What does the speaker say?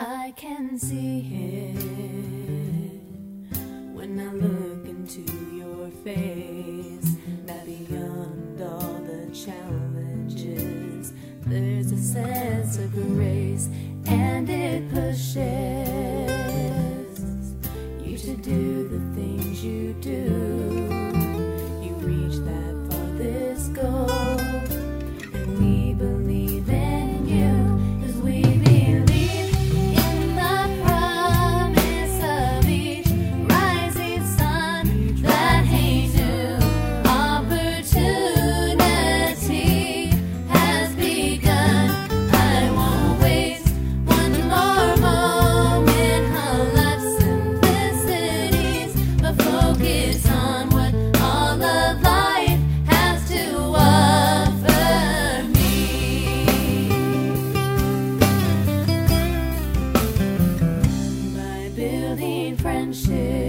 I can see it when I look into your face, that beyond all the challenges, there's a sense of grace, and it pushes you to do the things you do. You reach that farthest goal, and we believe in you, 'cause we believe in the promise of each rising sun, that hey, new opportunity has begun. I won't waste one more moment of life's simplicities, but focus on what all of life has to offer me. By building friendships